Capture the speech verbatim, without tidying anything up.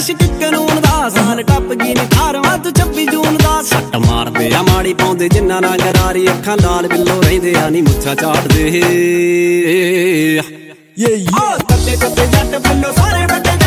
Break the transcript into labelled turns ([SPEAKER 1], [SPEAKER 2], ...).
[SPEAKER 1] इश्क कानून दा साल टप गई नी अठारवां तू छब्बी जून दा सट्ट मारदे आ माड़ी पाउंदे जिन्ना ना गरारी अखां लाल बिल्लो रहिंदे आ नी मुच्छां झाड़दे ये ये कट्टे कट्टे जट बिल्लो सारे बड्डे